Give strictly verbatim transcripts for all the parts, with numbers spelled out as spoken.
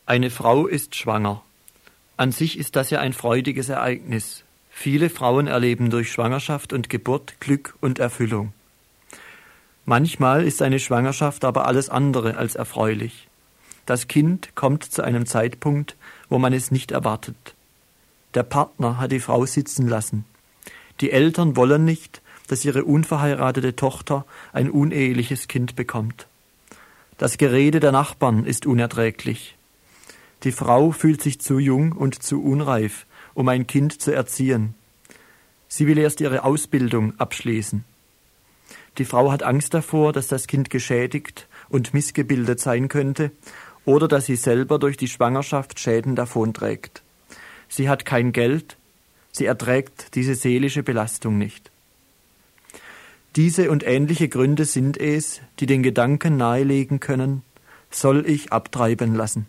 Eine Frau ist schwanger. An sich ist das ja ein freudiges Ereignis. Viele Frauen erleben durch Schwangerschaft und Geburt Glück und Erfüllung. Manchmal ist eine Schwangerschaft aber alles andere als erfreulich. Das Kind kommt zu einem Zeitpunkt, wo man es nicht erwartet. Der Partner hat die Frau sitzen lassen. Die Eltern wollen nicht, dass ihre unverheiratete Tochter ein uneheliches Kind bekommt. Das Gerede der Nachbarn ist unerträglich. Die Frau fühlt sich zu jung und zu unreif, um ein Kind zu erziehen. Sie will erst ihre Ausbildung abschließen. Die Frau hat Angst davor, dass das Kind geschädigt und missgebildet sein könnte oder dass sie selber durch die Schwangerschaft Schäden davonträgt. Sie hat kein Geld, sie erträgt diese seelische Belastung nicht. Diese und ähnliche Gründe sind es, die den Gedanken nahelegen können, soll ich abtreiben lassen.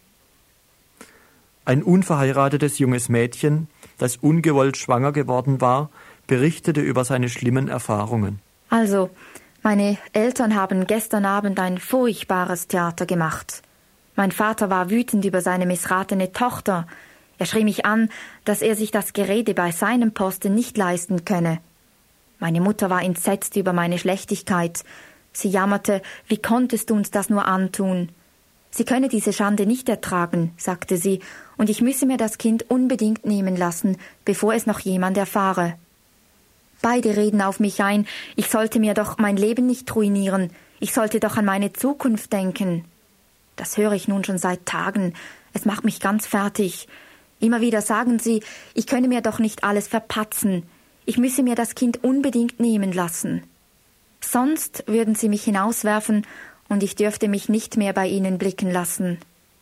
Ein unverheiratetes junges Mädchen, das ungewollt schwanger geworden war, berichtete über seine schlimmen Erfahrungen. Also, meine Eltern haben gestern Abend ein furchtbares Theater gemacht. Mein Vater war wütend über seine missratene Tochter. Er schrie mich an, dass er sich das Gerede bei seinem Posten nicht leisten könne. Meine Mutter war entsetzt über meine Schlechtigkeit. Sie jammerte, wie konntest du uns das nur antun? Sie könne diese Schande nicht ertragen, sagte sie, und ich müsse mir das Kind unbedingt nehmen lassen, bevor es noch jemand erfahre. Beide reden auf mich ein, ich sollte mir doch mein Leben nicht ruinieren, ich sollte doch an meine Zukunft denken. Das höre ich nun schon seit Tagen, es macht mich ganz fertig. Immer wieder sagen sie, ich könne mir doch nicht alles verpatzen, ich müsse mir das Kind unbedingt nehmen lassen. Sonst würden sie mich hinauswerfen und ich dürfte mich nicht mehr bei ihnen blicken lassen.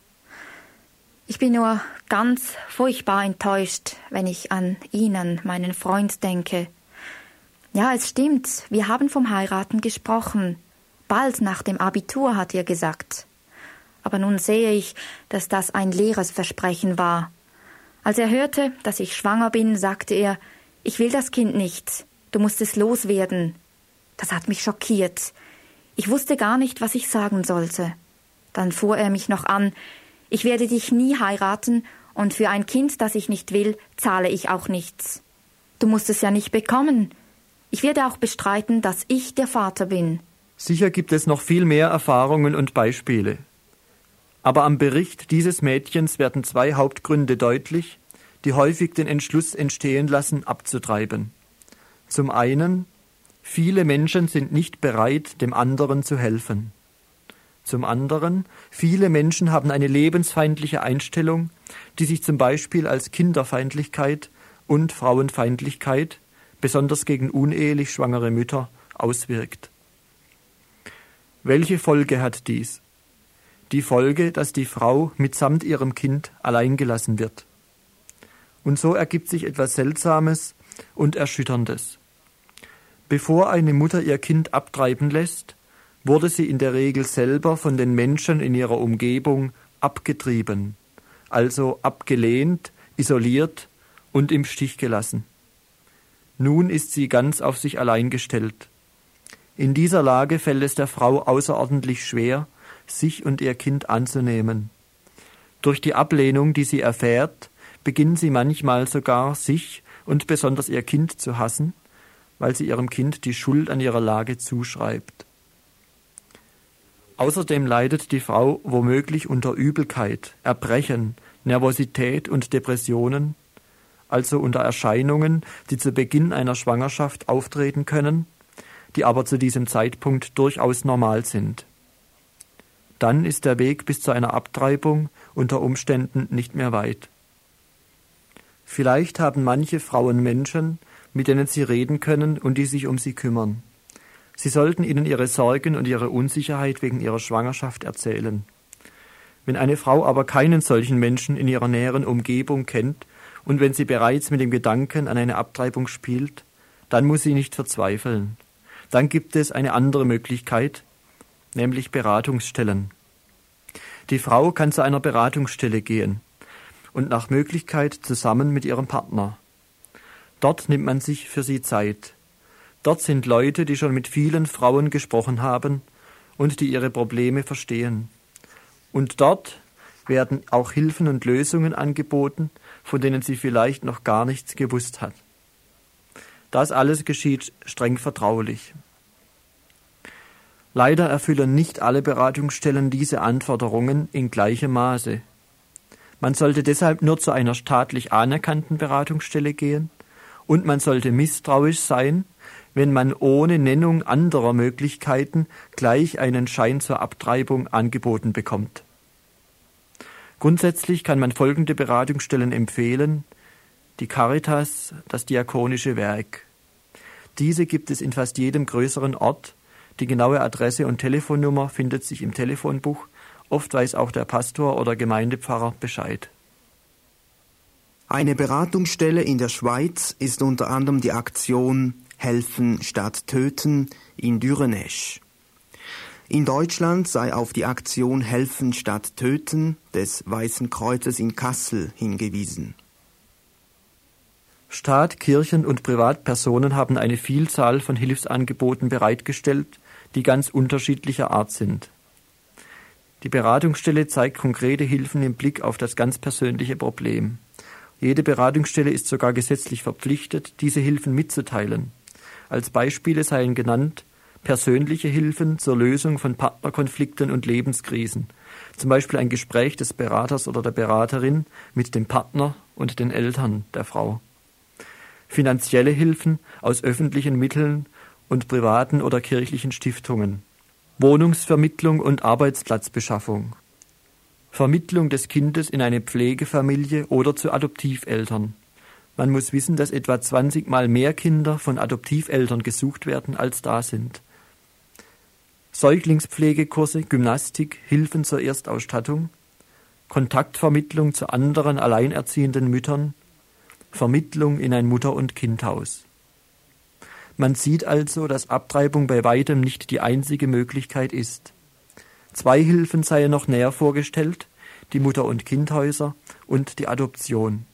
Ich bin nur ganz furchtbar enttäuscht, wenn ich an Ihnen, meinen Freund, denke. Ja, es stimmt, wir haben vom Heiraten gesprochen. Bald nach dem Abitur, hat er gesagt. Aber nun sehe ich, dass das ein leeres Versprechen war. Als er hörte, dass ich schwanger bin, sagte er, ich will das Kind nicht, du musst es loswerden. Das hat mich schockiert. Ich wusste gar nicht, was ich sagen sollte. Dann fuhr er mich noch an, ich werde dich nie heiraten und für ein Kind, das ich nicht will, zahle ich auch nichts. Du musst es ja nicht bekommen. Ich werde auch bestreiten, dass ich der Vater bin. Sicher gibt es noch viel mehr Erfahrungen und Beispiele. Aber am Bericht dieses Mädchens werden zwei Hauptgründe deutlich, die häufig den Entschluss entstehen lassen, abzutreiben. Zum einen, viele Menschen sind nicht bereit, dem anderen zu helfen. Zum anderen, viele Menschen haben eine lebensfeindliche Einstellung, die sich zum Beispiel als Kinderfeindlichkeit und Frauenfeindlichkeit, besonders gegen unehelich schwangere Mütter, auswirkt. Welche Folge hat dies? Die Folge, dass die Frau mitsamt ihrem Kind allein gelassen wird. Und so ergibt sich etwas Seltsames und Erschütterndes. Bevor eine Mutter ihr Kind abtreiben lässt, wurde sie in der Regel selber von den Menschen in ihrer Umgebung abgetrieben, also abgelehnt, isoliert und im Stich gelassen. Nun ist sie ganz auf sich allein gestellt. In dieser Lage fällt es der Frau außerordentlich schwer, sich und ihr Kind anzunehmen. Durch die Ablehnung, die sie erfährt, beginnt sie manchmal sogar, sich und besonders ihr Kind zu hassen, weil sie ihrem Kind die Schuld an ihrer Lage zuschreibt. Außerdem leidet die Frau womöglich unter Übelkeit, Erbrechen, Nervosität und Depressionen, also unter Erscheinungen, die zu Beginn einer Schwangerschaft auftreten können, die aber zu diesem Zeitpunkt durchaus normal sind. Dann ist der Weg bis zu einer Abtreibung unter Umständen nicht mehr weit. Vielleicht haben manche Frauen Menschen, mit denen sie reden können und die sich um sie kümmern. Sie sollten ihnen ihre Sorgen und ihre Unsicherheit wegen ihrer Schwangerschaft erzählen. Wenn eine Frau aber keinen solchen Menschen in ihrer näheren Umgebung kennt und wenn sie bereits mit dem Gedanken an eine Abtreibung spielt, dann muss sie nicht verzweifeln. Dann gibt es eine andere Möglichkeit, nämlich Beratungsstellen. Die Frau kann zu einer Beratungsstelle gehen und nach Möglichkeit zusammen mit ihrem Partner. Dort nimmt man sich für sie Zeit. Dort sind Leute, die schon mit vielen Frauen gesprochen haben und die ihre Probleme verstehen. Und dort werden auch Hilfen und Lösungen angeboten, von denen sie vielleicht noch gar nichts gewusst hat. Das alles geschieht streng vertraulich. Leider erfüllen nicht alle Beratungsstellen diese Anforderungen in gleichem Maße. Man sollte deshalb nur zu einer staatlich anerkannten Beratungsstelle gehen und man sollte misstrauisch sein, wenn man ohne Nennung anderer Möglichkeiten gleich einen Schein zur Abtreibung angeboten bekommt. Grundsätzlich kann man folgende Beratungsstellen empfehlen: die Caritas, das Diakonische Werk. Diese gibt es in fast jedem größeren Ort. Die genaue Adresse und Telefonnummer findet sich im Telefonbuch. Oft weiß auch der Pastor oder Gemeindepfarrer Bescheid. Eine Beratungsstelle in der Schweiz ist unter anderem die Aktion Helfen statt Töten in Dürenesch. In Deutschland sei auf die Aktion Helfen statt Töten des Weißen Kreuzes in Kassel hingewiesen. Staat, Kirchen und Privatpersonen haben eine Vielzahl von Hilfsangeboten bereitgestellt, die ganz unterschiedlicher Art sind. Die Beratungsstelle zeigt konkrete Hilfen im Blick auf das ganz persönliche Problem. Jede Beratungsstelle ist sogar gesetzlich verpflichtet, diese Hilfen mitzuteilen. Als Beispiele seien genannt persönliche Hilfen zur Lösung von Partnerkonflikten und Lebenskrisen, zum Beispiel ein Gespräch des Beraters oder der Beraterin mit dem Partner und den Eltern der Frau. Finanzielle Hilfen aus öffentlichen Mitteln und privaten oder kirchlichen Stiftungen. Wohnungsvermittlung und Arbeitsplatzbeschaffung. Vermittlung des Kindes in eine Pflegefamilie oder zu Adoptiveltern. Man muss wissen, dass etwa zwanzig Mal mehr Kinder von Adoptiveltern gesucht werden, als da sind. Säuglingspflegekurse, Gymnastik, Hilfen zur Erstausstattung, Kontaktvermittlung zu anderen alleinerziehenden Müttern, Vermittlung in ein Mutter- und Kindhaus. Man sieht also, dass Abtreibung bei weitem nicht die einzige Möglichkeit ist. Zwei Hilfen seien noch näher vorgestellt, die Mutter- und Kindhäuser und die Adoption.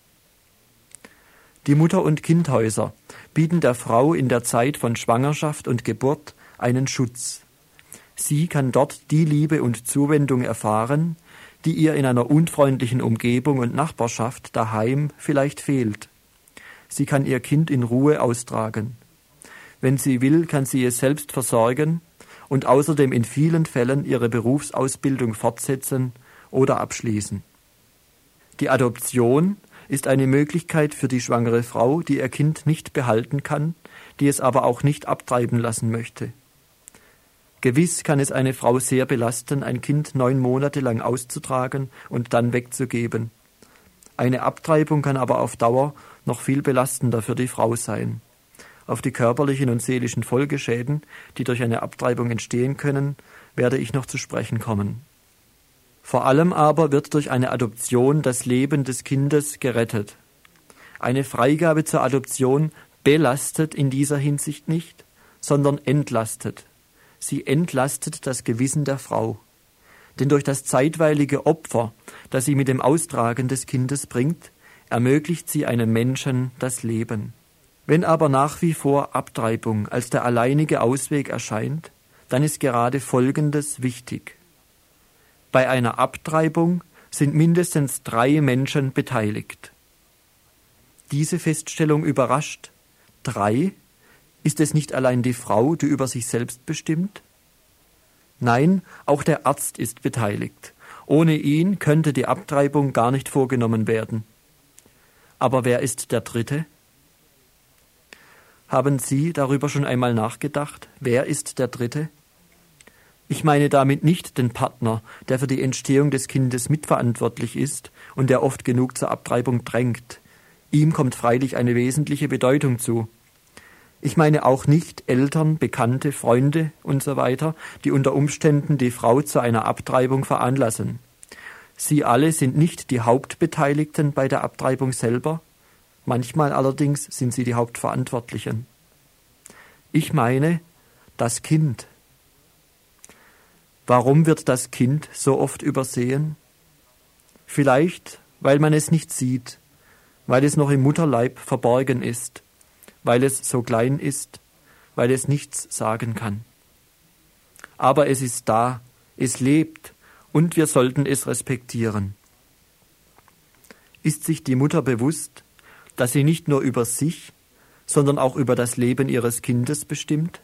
Die Mutter- und Kindhäuser bieten der Frau in der Zeit von Schwangerschaft und Geburt einen Schutz. Sie kann dort die Liebe und Zuwendung erfahren, die ihr in einer unfreundlichen Umgebung und Nachbarschaft daheim vielleicht fehlt. Sie kann ihr Kind in Ruhe austragen. Wenn sie will, kann sie es selbst versorgen und außerdem in vielen Fällen ihre Berufsausbildung fortsetzen oder abschließen. Die Adoption ist eine Möglichkeit für die schwangere Frau, die ihr Kind nicht behalten kann, die es aber auch nicht abtreiben lassen möchte. Gewiss kann es eine Frau sehr belasten, ein Kind neun Monate lang auszutragen und dann wegzugeben. Eine Abtreibung kann aber auf Dauer noch viel belastender für die Frau sein. Auf die körperlichen und seelischen Folgeschäden, die durch eine Abtreibung entstehen können, werde ich noch zu sprechen kommen. Vor allem aber wird durch eine Adoption das Leben des Kindes gerettet. Eine Freigabe zur Adoption belastet in dieser Hinsicht nicht, sondern entlastet. Sie entlastet das Gewissen der Frau. Denn durch das zeitweilige Opfer, das sie mit dem Austragen des Kindes bringt, ermöglicht sie einem Menschen das Leben. Wenn aber nach wie vor Abtreibung als der alleinige Ausweg erscheint, dann ist gerade Folgendes wichtig. Bei einer Abtreibung sind mindestens drei Menschen beteiligt. Diese Feststellung überrascht. Drei? Ist es nicht allein die Frau, die über sich selbst bestimmt? Nein, auch der Arzt ist beteiligt. Ohne ihn könnte die Abtreibung gar nicht vorgenommen werden. Aber wer ist der Dritte? Haben Sie darüber schon einmal nachgedacht? Wer ist der Dritte? Ich meine damit nicht den Partner, der für die Entstehung des Kindes mitverantwortlich ist und der oft genug zur Abtreibung drängt. Ihm kommt freilich eine wesentliche Bedeutung zu. Ich meine auch nicht Eltern, Bekannte, Freunde und so weiter, die unter Umständen die Frau zu einer Abtreibung veranlassen. Sie alle sind nicht die Hauptbeteiligten bei der Abtreibung selber, manchmal allerdings sind sie die Hauptverantwortlichen. Ich meine das Kind. Warum wird das Kind so oft übersehen? Vielleicht, weil man es nicht sieht, weil es noch im Mutterleib verborgen ist, weil es so klein ist, weil es nichts sagen kann. Aber es ist da, es lebt und wir sollten es respektieren. Ist sich die Mutter bewusst, dass sie nicht nur über sich, sondern auch über das Leben ihres Kindes bestimmt?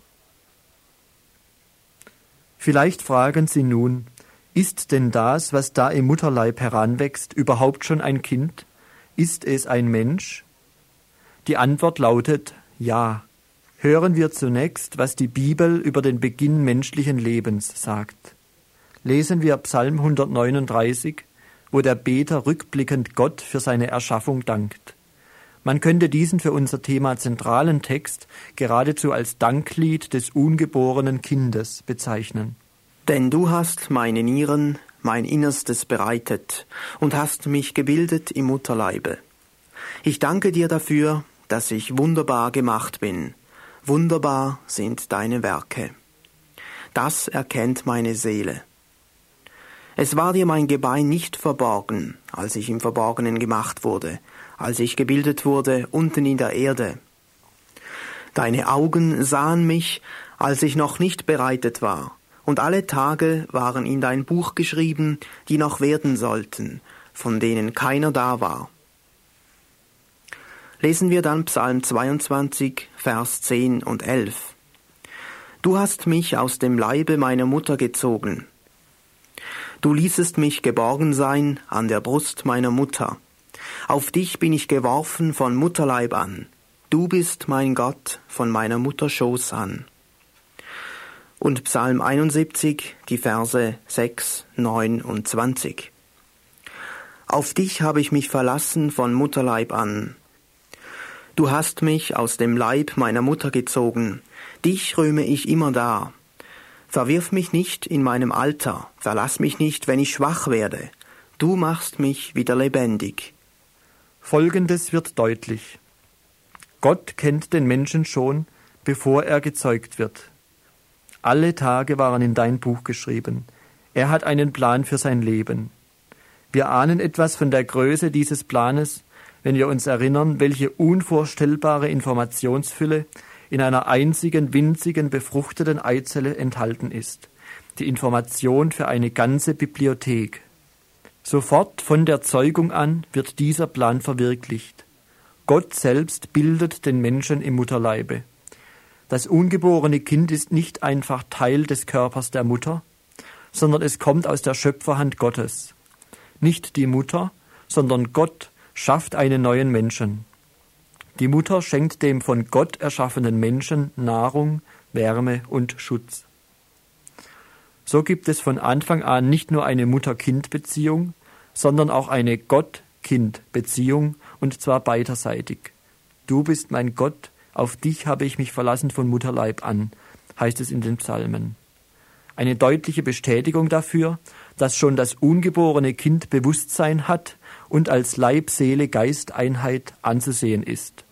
Vielleicht fragen Sie nun, ist denn das, was da im Mutterleib heranwächst, überhaupt schon ein Kind? Ist es ein Mensch? Die Antwort lautet ja. Hören wir zunächst, was die Bibel über den Beginn menschlichen Lebens sagt. Lesen wir Psalm hundertneununddreißig, wo der Beter rückblickend Gott für seine Erschaffung dankt. Man könnte diesen für unser Thema zentralen Text geradezu als Danklied des ungeborenen Kindes bezeichnen. Denn du hast meine Nieren, mein Innerstes bereitet und hast mich gebildet im Mutterleibe. Ich danke dir dafür, dass ich wunderbar gemacht bin. Wunderbar sind deine Werke. Das erkennt meine Seele. Es war dir mein Gebein nicht verborgen, als ich im Verborgenen gemacht wurde, als ich gebildet wurde unten in der Erde. Deine Augen sahen mich, als ich noch nicht bereitet war, und alle Tage waren in dein Buch geschrieben, die noch werden sollten, von denen keiner da war. Lesen wir dann Psalm zweiundzwanzig, Vers zehn und elf. Du hast mich aus dem Leibe meiner Mutter gezogen. Du ließest mich geborgen sein an der Brust meiner Mutter. Auf dich bin ich geworfen von Mutterleib an. Du bist mein Gott von meiner Mutter Schoß an. Und Psalm einundsiebzig, die Verse sechs, neun und zwanzig. Auf dich habe ich mich verlassen von Mutterleib an. Du hast mich aus dem Leib meiner Mutter gezogen. Dich rühme ich immer da. Verwirf mich nicht in meinem Alter, verlass mich nicht, wenn ich schwach werde. Du machst mich wieder lebendig. Folgendes wird deutlich. Gott kennt den Menschen schon, bevor er gezeugt wird. Alle Tage waren in dein Buch geschrieben. Er hat einen Plan für sein Leben. Wir ahnen etwas von der Größe dieses Planes, wenn wir uns erinnern, welche unvorstellbare Informationsfülle in einer einzigen, winzigen, befruchteten Eizelle enthalten ist. Die Information für eine ganze Bibliothek. Sofort von der Zeugung an wird dieser Plan verwirklicht. Gott selbst bildet den Menschen im Mutterleibe. Das ungeborene Kind ist nicht einfach Teil des Körpers der Mutter, sondern es kommt aus der Schöpferhand Gottes. Nicht die Mutter, sondern Gott schafft einen neuen Menschen. Die Mutter schenkt dem von Gott erschaffenen Menschen Nahrung, Wärme und Schutz. So gibt es von Anfang an nicht nur eine Mutter-Kind-Beziehung, sondern auch eine Gott-Kind-Beziehung, und zwar beiderseitig. Du bist mein Gott, auf dich habe ich mich verlassen von Mutterleib an, heißt es in den Psalmen. Eine deutliche Bestätigung dafür, dass schon das ungeborene Kind Bewusstsein hat und als Leib-Seele-Geist-Einheit anzusehen ist.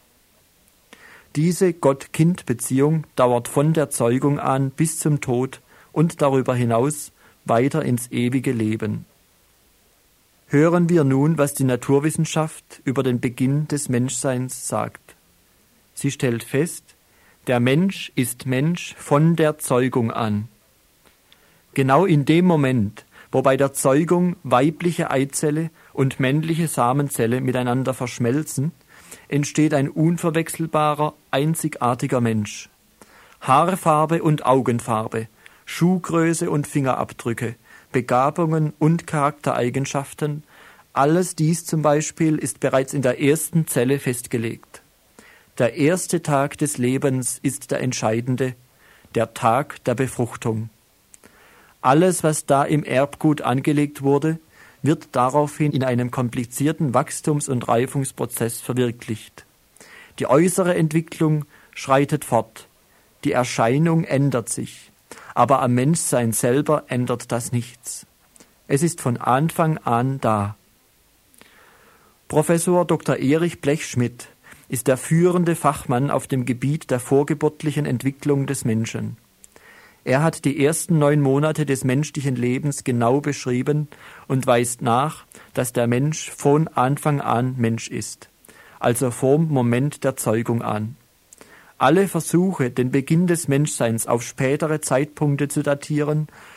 Diese Gott-Kind-Beziehung dauert von der Zeugung an bis zum Tod und darüber hinaus weiter ins ewige Leben. Hören wir nun, was die Naturwissenschaft über den Beginn des Menschseins sagt. Sie stellt fest, der Mensch ist Mensch von der Zeugung an. Genau in dem Moment, wo bei der Zeugung weibliche Eizelle und männliche Samenzelle miteinander verschmelzen, entsteht ein unverwechselbarer, einzigartiger Mensch. Haarfarbe und Augenfarbe, Schuhgröße und Fingerabdrücke, Begabungen und Charaktereigenschaften, alles dies zum Beispiel ist bereits in der ersten Zelle festgelegt. Der erste Tag des Lebens ist der entscheidende, der Tag der Befruchtung. Alles, was da im Erbgut angelegt wurde, wird daraufhin in einem komplizierten Wachstums- und Reifungsprozess verwirklicht. Die äußere Entwicklung schreitet fort, die Erscheinung ändert sich, aber am Menschsein selber ändert das nichts. Es ist von Anfang an da. Professor Doktor Erich Blechschmidt ist der führende Fachmann auf dem Gebiet der vorgeburtlichen Entwicklung des Menschen. Er hat die ersten neun Monate des menschlichen Lebens genau beschrieben und weist nach, dass der Mensch von Anfang an Mensch ist, also vom Moment der Zeugung an. Alle Versuche, den Beginn des Menschseins auf spätere Zeitpunkte zu datieren,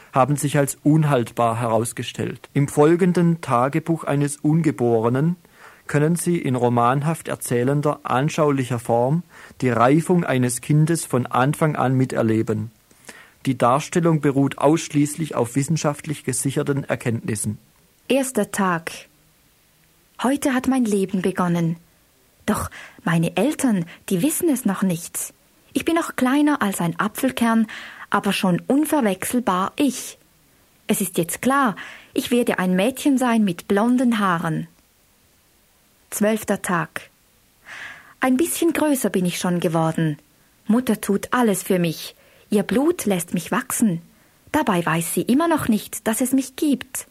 haben sich als unhaltbar herausgestellt. Im folgenden Tagebuch eines Ungeborenen können Sie in romanhaft erzählender, anschaulicher Form die Reifung eines Kindes von Anfang an miterleben. Die Darstellung beruht ausschließlich auf wissenschaftlich gesicherten Erkenntnissen. Erster Tag. Heute hat mein Leben begonnen. Doch meine Eltern, die wissen es noch nicht. Ich bin noch kleiner als ein Apfelkern, aber schon unverwechselbar ich. Es ist jetzt klar, ich werde ein Mädchen sein mit blonden Haaren. Zwölfter Tag. Ein bisschen größer bin ich schon geworden. Mutter tut alles für mich. Ihr Blut lässt mich wachsen. Dabei weiß sie immer noch nicht, dass es mich gibt.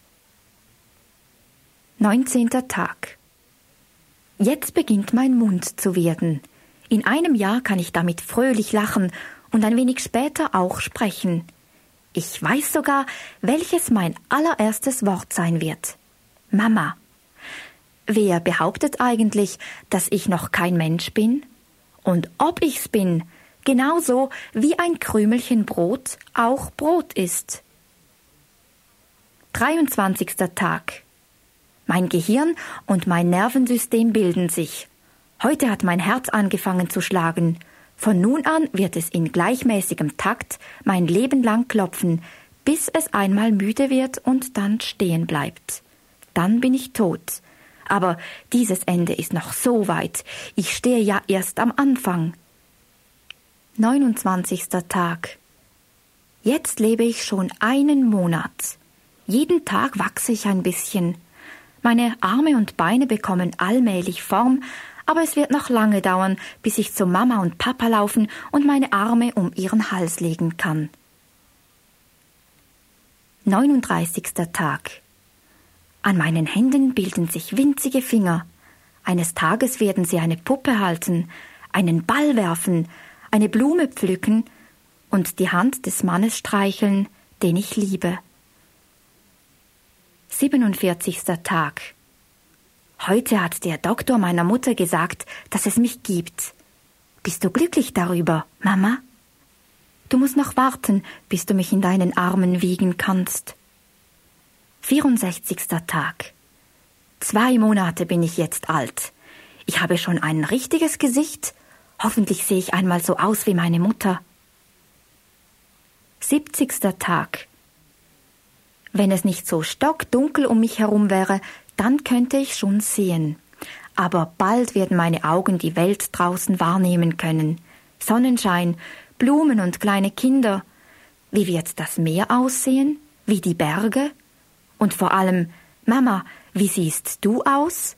Neunzehnter Tag. Jetzt beginnt mein Mund zu werden. In einem Jahr kann ich damit fröhlich lachen und ein wenig später auch sprechen. Ich weiß sogar, welches mein allererstes Wort sein wird. Mama. Wer behauptet eigentlich, dass ich noch kein Mensch bin? Und ob ich's bin, genauso wie ein Krümelchen Brot auch Brot ist. dreiundzwanzigster Tag. Mein Gehirn und mein Nervensystem bilden sich. Heute hat mein Herz angefangen zu schlagen. Von nun an wird es in gleichmäßigem Takt mein Leben lang klopfen, bis es einmal müde wird und dann stehen bleibt. Dann bin ich tot. Aber dieses Ende ist noch so weit. Ich stehe ja erst am Anfang. neunundzwanzigster Tag. Jetzt lebe ich schon einen Monat. Jeden Tag wachse ich ein bisschen. Meine Arme und Beine bekommen allmählich Form, aber es wird noch lange dauern, bis ich zu Mama und Papa laufen und meine Arme um ihren Hals legen kann. neununddreißigster Tag. An meinen Händen bilden sich winzige Finger. Eines Tages werden sie eine Puppe halten, einen Ball werfen, eine Blume pflücken und die Hand des Mannes streicheln, den ich liebe. siebenundvierzigster Tag. Heute hat der Doktor meiner Mutter gesagt, dass es mich gibt. Bist du glücklich darüber, Mama? Du musst noch warten, bis du mich in deinen Armen wiegen kannst. vierundsechzigster Tag. Zwei Monate bin ich jetzt alt. Ich habe schon ein richtiges Gesicht. Hoffentlich sehe ich einmal so aus wie meine Mutter. siebzigster Tag. Wenn es nicht so stockdunkel um mich herum wäre, dann könnte ich schon sehen. Aber bald werden meine Augen die Welt draußen wahrnehmen können. Sonnenschein, Blumen und kleine Kinder. Wie wird das Meer aussehen? Wie die Berge? Und vor allem, Mama, wie siehst du aus?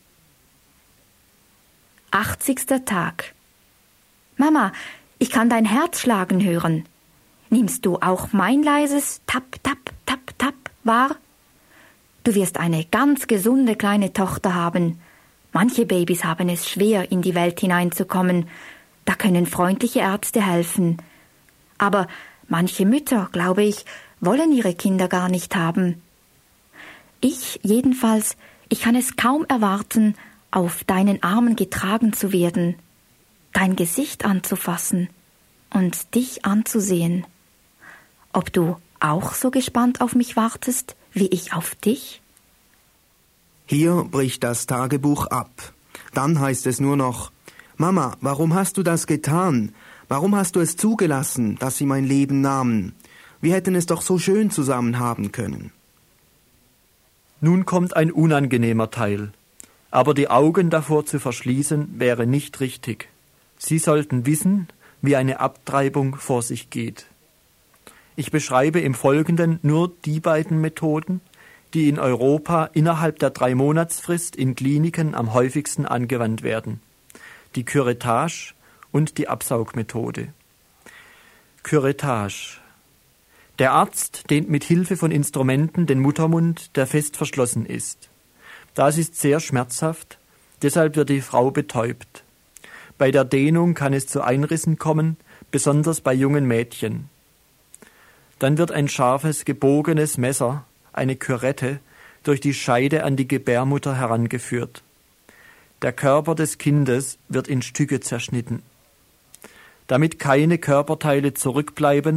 achtzigster Tag. Mama, ich kann dein Herz schlagen hören. Nimmst du auch mein leises Tap, Tap, Tap, Tap wahr? Du wirst eine ganz gesunde kleine Tochter haben. Manche Babys haben es schwer, in die Welt hineinzukommen. Da können freundliche Ärzte helfen. Aber manche Mütter, glaube ich, wollen ihre Kinder gar nicht haben. Ich jedenfalls, ich kann es kaum erwarten, auf deinen Armen getragen zu werden, dein Gesicht anzufassen und dich anzusehen. Ob du auch so gespannt auf mich wartest, wie ich auf dich? Hier bricht das Tagebuch ab. Dann heißt es nur noch: Mama, warum hast du das getan? Warum hast du es zugelassen, dass sie mein Leben nahmen? Wir hätten es doch so schön zusammen haben können. Nun kommt ein unangenehmer Teil. Aber die Augen davor zu verschließen, wäre nicht richtig. Sie sollten wissen, wie eine Abtreibung vor sich geht. Ich beschreibe im Folgenden nur die beiden Methoden, die in Europa innerhalb der Drei-Monatsfrist in Kliniken am häufigsten angewandt werden: die Curettage und die Absaugmethode. Curettage. Der Arzt dehnt mit Hilfe von Instrumenten den Muttermund, der fest verschlossen ist. Das ist sehr schmerzhaft, deshalb wird die Frau betäubt. Bei der Dehnung kann es zu Einrissen kommen, besonders bei jungen Mädchen. Dann wird ein scharfes, gebogenes Messer, eine Kürette, durch die Scheide an die Gebärmutter herangeführt. Der Körper des Kindes wird in Stücke zerschnitten. Damit keine Körperteile zurückbleiben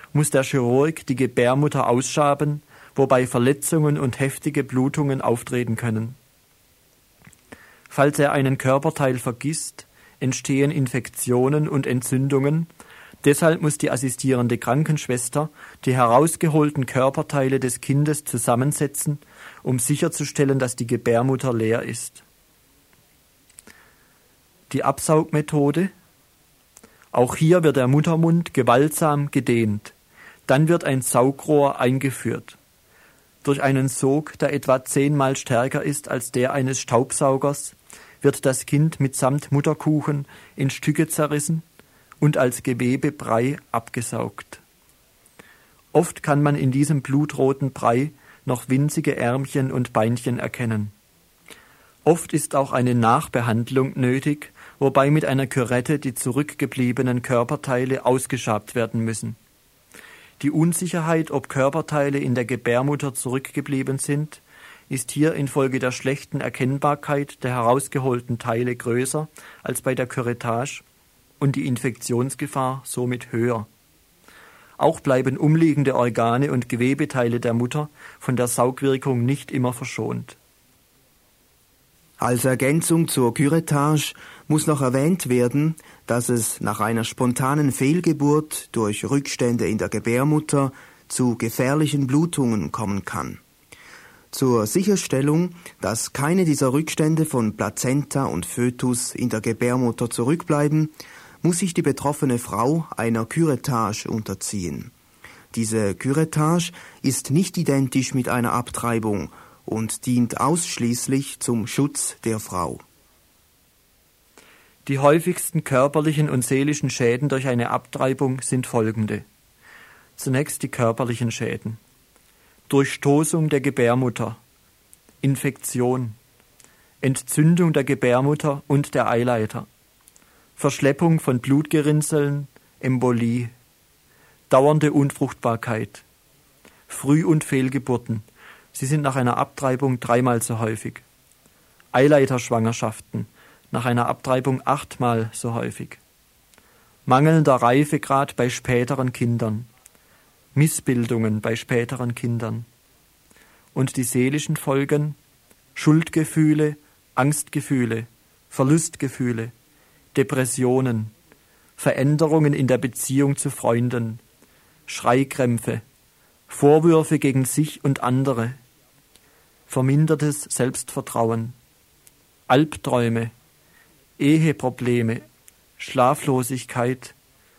muss der Chirurg die Gebärmutter ausschaben, wobei Verletzungen und heftige Blutungen auftreten können. Falls er einen Körperteil vergisst, entstehen Infektionen und Entzündungen. Deshalb muss die assistierende Krankenschwester die herausgeholten Körperteile des Kindes zusammensetzen, um sicherzustellen, dass die Gebärmutter leer ist. Die Absaugmethode. Auch hier wird der Muttermund gewaltsam gedehnt. Dann wird ein Saugrohr eingeführt. Durch einen Sog, der etwa zehnmal stärker ist als der eines Staubsaugers, wird das Kind mitsamt Mutterkuchen in Stücke zerrissen und als Gewebebrei abgesaugt. Oft kann man in diesem blutroten Brei noch winzige Ärmchen und Beinchen erkennen. Oft ist auch eine Nachbehandlung nötig, wobei mit einer Kürette die zurückgebliebenen Körperteile ausgeschabt werden müssen. Die Unsicherheit, ob Körperteile in der Gebärmutter zurückgeblieben sind, ist hier infolge der schlechten Erkennbarkeit der herausgeholten Teile größer als bei der Curettage und die Infektionsgefahr somit höher. Auch bleiben umliegende Organe und Gewebeteile der Mutter von der Saugwirkung nicht immer verschont. Als Ergänzung zur Curettage muss noch erwähnt werden, dass es nach einer spontanen Fehlgeburt durch Rückstände in der Gebärmutter zu gefährlichen Blutungen kommen kann. Zur Sicherstellung, dass keine dieser Rückstände von Plazenta und Fötus in der Gebärmutter zurückbleiben, muss sich die betroffene Frau einer Curettage unterziehen. Diese Curettage ist nicht identisch mit einer Abtreibung und dient ausschließlich zum Schutz der Frau. Die häufigsten körperlichen und seelischen Schäden durch eine Abtreibung sind folgende. Zunächst die körperlichen Schäden. Durchstoßung der Gebärmutter, Infektion, Entzündung der Gebärmutter und der Eileiter, Verschleppung von Blutgerinnseln, Embolie, dauernde Unfruchtbarkeit, Früh- und Fehlgeburten. Sie sind nach einer Abtreibung dreimal so häufig. Eileiterschwangerschaften, nach einer Abtreibung achtmal so häufig. Mangelnder Reifegrad bei späteren Kindern. Missbildungen bei späteren Kindern. Und die seelischen Folgen: Schuldgefühle, Angstgefühle, Verlustgefühle, Depressionen, Veränderungen in der Beziehung zu Freunden, Schreikrämpfe, Vorwürfe gegen sich und andere, vermindertes Selbstvertrauen, Albträume, Eheprobleme, Schlaflosigkeit,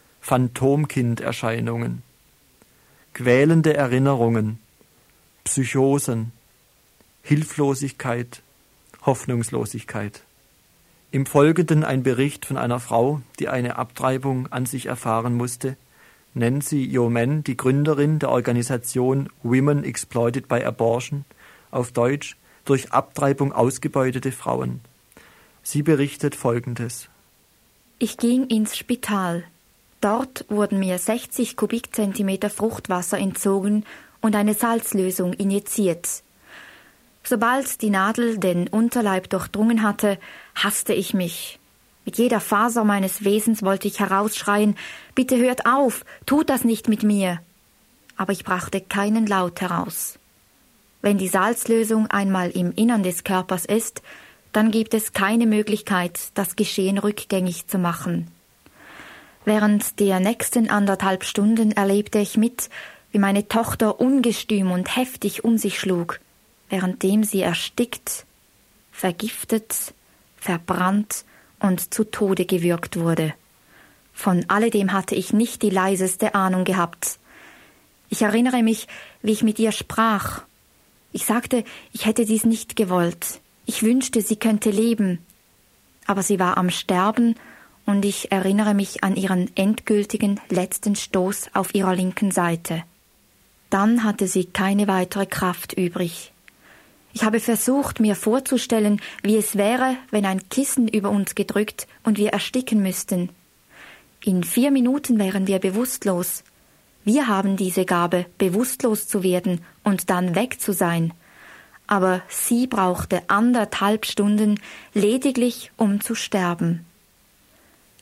Phantomkinderscheinungen, quälende Erinnerungen, Psychosen, Hilflosigkeit, Hoffnungslosigkeit. Im Folgenden ein Bericht von einer Frau, die eine Abtreibung an sich erfahren musste, Nancy Yeoman, die Gründerin der Organisation Women Exploited by Abortion, auf Deutsch durch Abtreibung ausgebeutete Frauen. Sie berichtet Folgendes. Ich ging ins Spital. Dort wurden mir sechzig Kubikzentimeter Fruchtwasser entzogen und eine Salzlösung injiziert. Sobald die Nadel den Unterleib durchdrungen hatte, hasste ich mich. Mit jeder Faser meines Wesens wollte ich herausschreien, »Bitte hört auf, tut das nicht mit mir!« Aber ich brachte keinen Laut heraus. Wenn die Salzlösung einmal im Innern des Körpers ist, dann gibt es keine Möglichkeit, das Geschehen rückgängig zu machen. Während der nächsten anderthalb Stunden erlebte ich mit, wie meine Tochter ungestüm und heftig um sich schlug, währenddem sie erstickt, vergiftet, verbrannt und zu Tode gewürgt wurde. Von alledem hatte ich nicht die leiseste Ahnung gehabt. Ich erinnere mich, wie ich mit ihr sprach. Ich sagte, ich hätte dies nicht gewollt. Ich wünschte, sie könnte leben. Aber sie war am Sterben und ich erinnere mich an ihren endgültigen letzten Stoß auf ihrer linken Seite. Dann hatte sie keine weitere Kraft übrig. Ich habe versucht, mir vorzustellen, wie es wäre, wenn ein Kissen über uns gedrückt und wir ersticken müssten. In vier Minuten wären wir bewusstlos. Wir haben diese Gabe, bewusstlos zu werden und dann weg zu sein. Aber sie brauchte anderthalb Stunden lediglich, um zu sterben.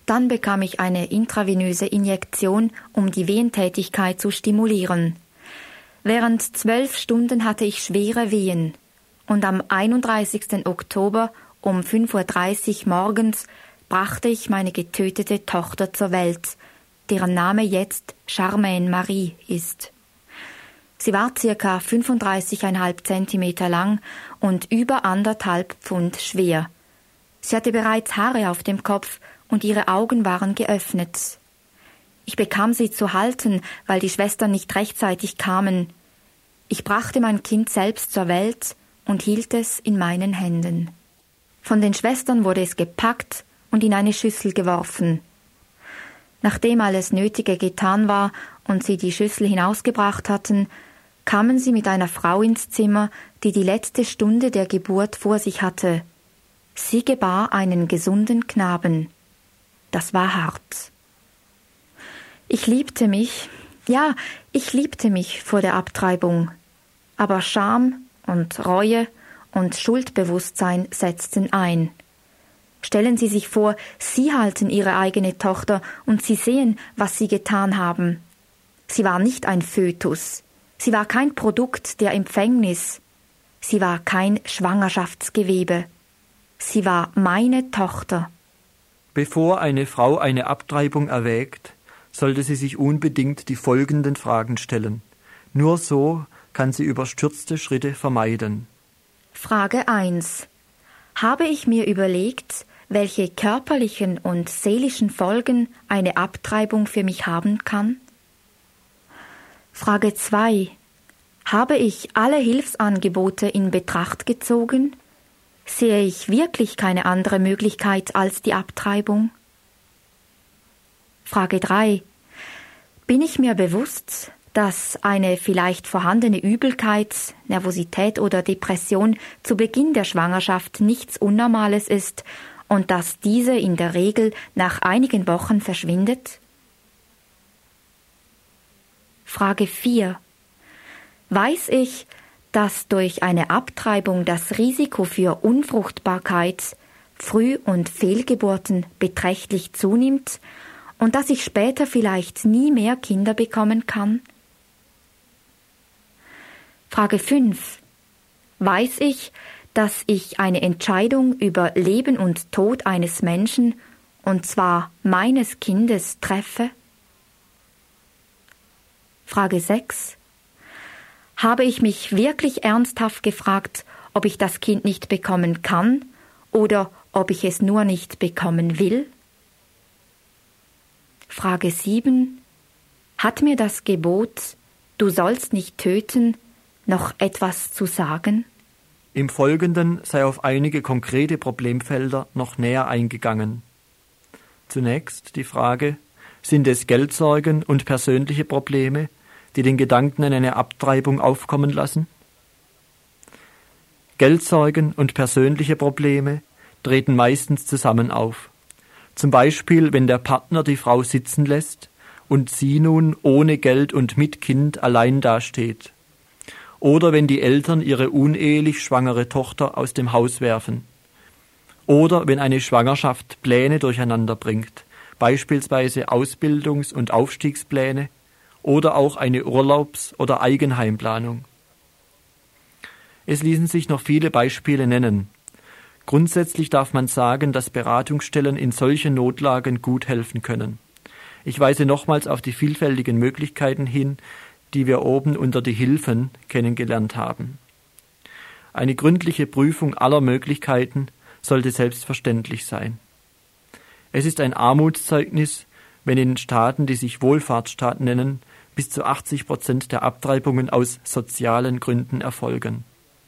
Dann bekam ich eine intravenöse Injektion, um die Wehentätigkeit zu stimulieren. Während zwölf Stunden hatte ich schwere Wehen. Und am einunddreißigsten Oktober um fünf Uhr dreißig morgens brachte ich meine getötete Tochter zur Welt, deren Name jetzt Charmaine Marie ist. Sie war circa fünfunddreißig Komma fünf Zentimeter lang und über anderthalb Pfund schwer. Sie hatte bereits Haare auf dem Kopf und ihre Augen waren geöffnet. Ich bekam sie zu halten, weil die Schwestern nicht rechtzeitig kamen. Ich brachte mein Kind selbst zur Welt und hielt es in meinen Händen. Von den Schwestern wurde es gepackt und in eine Schüssel geworfen. Nachdem alles Nötige getan war und sie die Schüssel hinausgebracht hatten, kamen sie mit einer Frau ins Zimmer, die die letzte Stunde der Geburt vor sich hatte. Sie gebar einen gesunden Knaben. Das war hart. Ich liebte mich, ja, ich liebte mich vor der Abtreibung. Aber Scham und Reue und Schuldbewusstsein setzten ein. Stellen Sie sich vor, Sie halten Ihre eigene Tochter und Sie sehen, was Sie getan haben. Sie war nicht ein Fötus. Sie war kein Produkt der Empfängnis. Sie war kein Schwangerschaftsgewebe. Sie war meine Tochter. Bevor eine Frau eine Abtreibung erwägt, sollte sie sich unbedingt die folgenden Fragen stellen. Nur so kann sie überstürzte Schritte vermeiden. Frage eins. Habe ich mir überlegt, welche körperlichen und seelischen Folgen eine Abtreibung für mich haben kann? Frage zwei. Habe ich alle Hilfsangebote in Betracht gezogen? Sehe ich wirklich keine andere Möglichkeit als die Abtreibung? Frage drei. Bin ich mir bewusst, dass eine vielleicht vorhandene Übelkeit, Nervosität oder Depression zu Beginn der Schwangerschaft nichts Unnormales ist und dass diese in der Regel nach einigen Wochen verschwindet? Frage vier. Weiß ich, dass durch eine Abtreibung das Risiko für Unfruchtbarkeit, Früh- und Fehlgeburten beträchtlich zunimmt und dass ich später vielleicht nie mehr Kinder bekommen kann? Frage fünf. Weiß ich, dass ich eine Entscheidung über Leben und Tod eines Menschen, und zwar meines Kindes, treffe? Frage sechs. Habe ich mich wirklich ernsthaft gefragt, ob ich das Kind nicht bekommen kann oder ob ich es nur nicht bekommen will? Frage sieben. Hat mir das Gebot, du sollst nicht töten, noch etwas zu sagen? Im Folgenden sei auf einige konkrete Problemfelder noch näher eingegangen. Zunächst die Frage, sind es Geldsorgen und persönliche Probleme, die den Gedanken an eine Abtreibung aufkommen lassen? Geldsorgen und persönliche Probleme treten meistens zusammen auf. Zum Beispiel, wenn der Partner die Frau sitzen lässt und sie nun ohne Geld und mit Kind allein dasteht. Oder wenn die Eltern ihre unehelich schwangere Tochter aus dem Haus werfen. Oder wenn eine Schwangerschaft Pläne durcheinander bringt, beispielsweise Ausbildungs- und Aufstiegspläne oder auch eine Urlaubs- oder Eigenheimplanung. Es ließen sich noch viele Beispiele nennen. Grundsätzlich darf man sagen, dass Beratungsstellen in solchen Notlagen gut helfen können. Ich weise nochmals auf die vielfältigen Möglichkeiten hin, die wir oben unter die Hilfen kennengelernt haben. Eine gründliche Prüfung aller Möglichkeiten sollte selbstverständlich sein. Es ist ein Armutszeugnis, wenn in Staaten, die sich Wohlfahrtsstaaten nennen, bis zu achtzig Prozent der Abtreibungen aus sozialen Gründen erfolgen.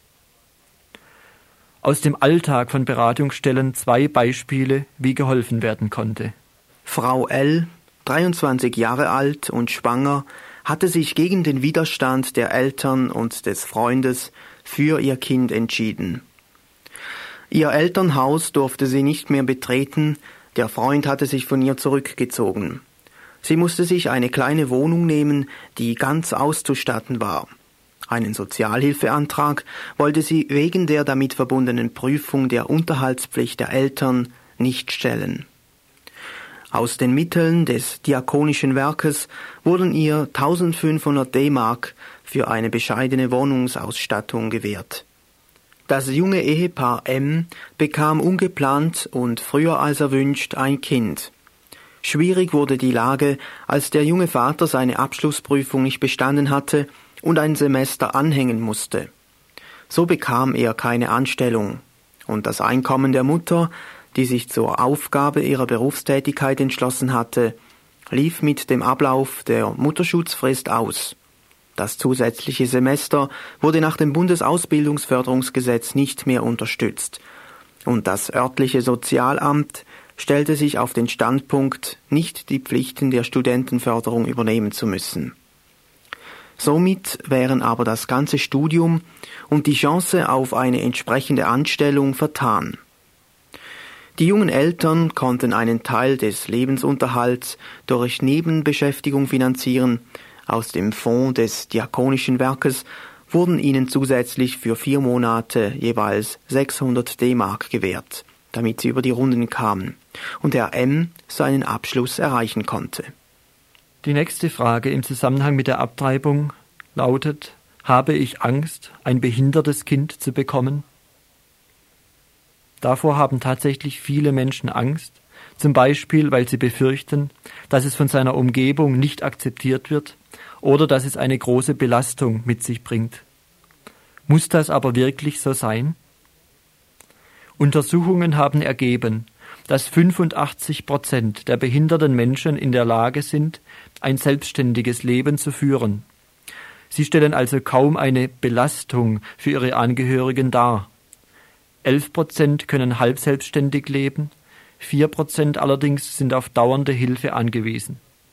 Aus dem Alltag von Beratungsstellen zwei Beispiele, wie geholfen werden konnte. Frau L., dreiundzwanzig Jahre alt und schwanger, hatte sich gegen den Widerstand der Eltern und des Freundes für ihr Kind entschieden. Ihr Elternhaus durfte sie nicht mehr betreten, der Freund hatte sich von ihr zurückgezogen. Sie musste sich eine kleine Wohnung nehmen, die ganz auszustatten war. Einen Sozialhilfeantrag wollte sie wegen der damit verbundenen Prüfung der Unterhaltspflicht der Eltern nicht stellen. Aus den Mitteln des Diakonischen Werkes wurden ihr eintausendfünfhundert D-Mark für eine bescheidene Wohnungsausstattung gewährt. Das junge Ehepaar M. bekam ungeplant und früher als erwünscht ein Kind. Schwierig wurde die Lage, als der junge Vater seine Abschlussprüfung nicht bestanden hatte und ein Semester anhängen musste. So bekam er keine Anstellung, und das Einkommen der Mutter, die sich zur Aufgabe ihrer Berufstätigkeit entschlossen hatte, lief mit dem Ablauf der Mutterschutzfrist aus. Das zusätzliche Semester wurde nach dem Bundesausbildungsförderungsgesetz nicht mehr unterstützt, und das örtliche Sozialamt stellte sich auf den Standpunkt, nicht die Pflichten der Studentenförderung übernehmen zu müssen. Somit wären aber das ganze Studium und die Chance auf eine entsprechende Anstellung vertan. Die jungen Eltern konnten einen Teil des Lebensunterhalts durch Nebenbeschäftigung finanzieren. Aus dem Fonds des Diakonischen Werkes wurden ihnen zusätzlich für vier Monate jeweils sechshundert D-Mark gewährt, damit sie über die Runden kamen und Herr M. seinen Abschluss erreichen konnte. Die nächste Frage im Zusammenhang mit der Abtreibung lautet: Habe ich Angst, ein behindertes Kind zu bekommen? Davor haben tatsächlich viele Menschen Angst, zum Beispiel, weil sie befürchten, dass es von seiner Umgebung nicht akzeptiert wird oder dass es eine große Belastung mit sich bringt. Muss das aber wirklich so sein? Untersuchungen haben ergeben, dass fünfundachtzig Prozent der behinderten Menschen in der Lage sind, ein selbstständiges Leben zu führen. Sie stellen also kaum eine Belastung für ihre Angehörigen dar. elf Prozent können halb selbstständig leben, vier Prozent allerdings sind auf dauernde Hilfe angewiesen.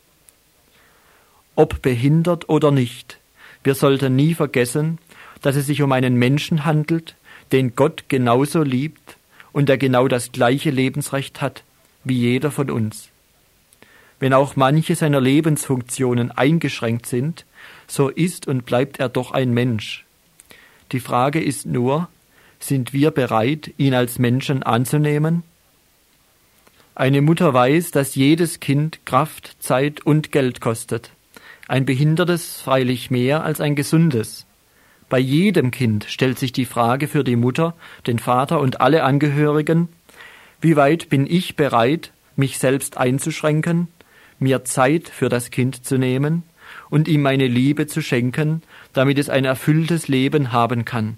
Ob behindert oder nicht, wir sollten nie vergessen, dass es sich um einen Menschen handelt, den Gott genauso liebt und der genau das gleiche Lebensrecht hat wie jeder von uns. Wenn auch manche seiner Lebensfunktionen eingeschränkt sind, so ist und bleibt er doch ein Mensch. Die Frage ist nur, sind wir bereit, ihn als Menschen anzunehmen? Eine Mutter weiß, dass jedes Kind Kraft, Zeit und Geld kostet. Ein behindertes freilich mehr als ein gesundes. Bei jedem Kind stellt sich die Frage für die Mutter, den Vater und alle Angehörigen: Wie weit bin ich bereit, mich selbst einzuschränken, mir Zeit für das Kind zu nehmen und ihm meine Liebe zu schenken, damit es ein erfülltes Leben haben kann?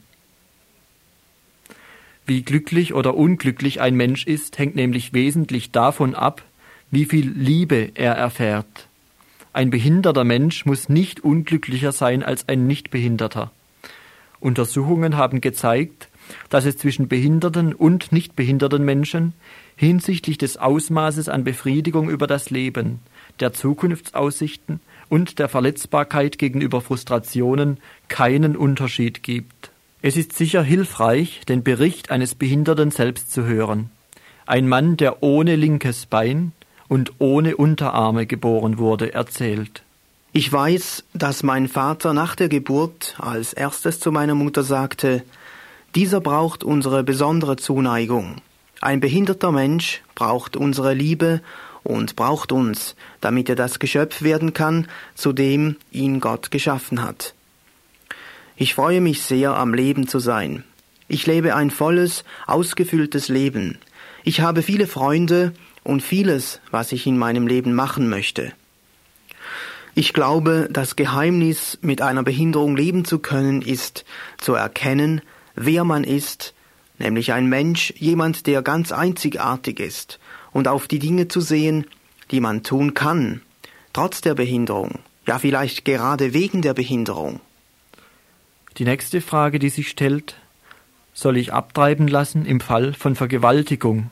Wie glücklich oder unglücklich ein Mensch ist, hängt nämlich wesentlich davon ab, wie viel Liebe er erfährt. Ein behinderter Mensch muss nicht unglücklicher sein als ein Nichtbehinderter. Untersuchungen haben gezeigt, dass es zwischen behinderten und nicht behinderten Menschen hinsichtlich des Ausmaßes an Befriedigung über das Leben, der Zukunftsaussichten und der Verletzbarkeit gegenüber Frustrationen keinen Unterschied gibt. Es ist sicher hilfreich, den Bericht eines Behinderten selbst zu hören. Ein Mann, der ohne linkes Bein und ohne Unterarme geboren wurde, erzählt: Ich weiß, dass mein Vater nach der Geburt als erstes zu meiner Mutter sagte: Dieser braucht unsere besondere Zuneigung. Ein behinderter Mensch braucht unsere Liebe und braucht uns, damit er das Geschöpf werden kann, zu dem ihn Gott geschaffen hat. Ich freue mich sehr, am Leben zu sein. Ich lebe ein volles, ausgefülltes Leben. Ich habe viele Freunde und vieles, was ich in meinem Leben machen möchte. Ich glaube, das Geheimnis, mit einer Behinderung leben zu können, ist, zu erkennen, wer man ist, nämlich ein Mensch, jemand, der ganz einzigartig ist, und auf die Dinge zu sehen, die man tun kann, trotz der Behinderung, ja vielleicht gerade wegen der Behinderung. Die nächste Frage, die sich stellt: Soll ich abtreiben lassen im Fall von Vergewaltigung?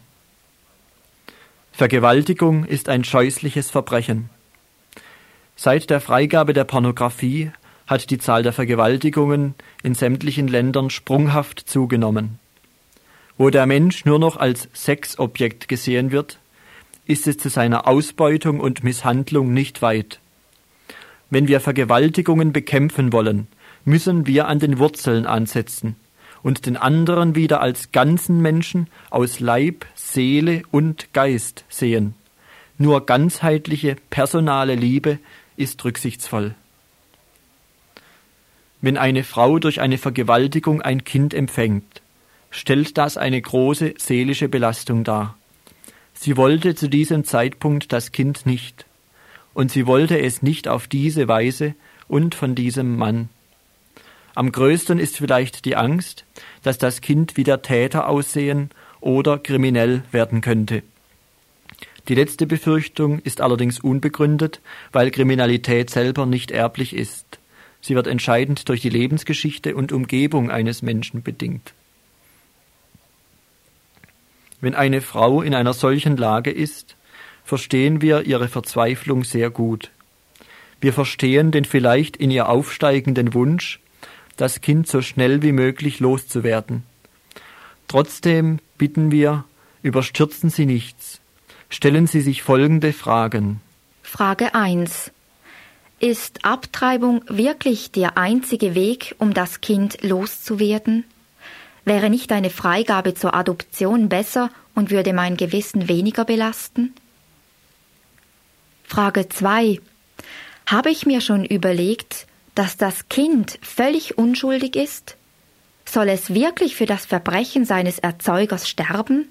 Vergewaltigung ist ein scheußliches Verbrechen. Seit der Freigabe der Pornografie hat die Zahl der Vergewaltigungen in sämtlichen Ländern sprunghaft zugenommen. Wo der Mensch nur noch als Sexobjekt gesehen wird, ist es zu seiner Ausbeutung und Misshandlung nicht weit. Wenn wir Vergewaltigungen bekämpfen wollen, müssen wir an den Wurzeln ansetzen und den anderen wieder als ganzen Menschen aus Leib, Seele und Geist sehen. Nur ganzheitliche, personale Liebe ist rücksichtsvoll. Wenn eine Frau durch eine Vergewaltigung ein Kind empfängt, stellt das eine große seelische Belastung dar. Sie wollte zu diesem Zeitpunkt das Kind nicht, und sie wollte es nicht auf diese Weise und von diesem Mann. Am größten ist vielleicht die Angst, dass das Kind wie der Täter aussehen oder kriminell werden könnte. Die letzte Befürchtung ist allerdings unbegründet, weil Kriminalität selber nicht erblich ist. Sie wird entscheidend durch die Lebensgeschichte und Umgebung eines Menschen bedingt. Wenn eine Frau in einer solchen Lage ist, verstehen wir ihre Verzweiflung sehr gut. Wir verstehen den vielleicht in ihr aufsteigenden Wunsch, das Kind so schnell wie möglich loszuwerden. Trotzdem bitten wir, überstürzen Sie nichts. Stellen Sie sich folgende Fragen. Frage eins. Ist Abtreibung wirklich der einzige Weg, um das Kind loszuwerden? Wäre nicht eine Freigabe zur Adoption besser und würde mein Gewissen weniger belasten? Frage zwei. Habe ich mir schon überlegt, dass das Kind völlig unschuldig ist? Soll es wirklich für das Verbrechen seines Erzeugers sterben?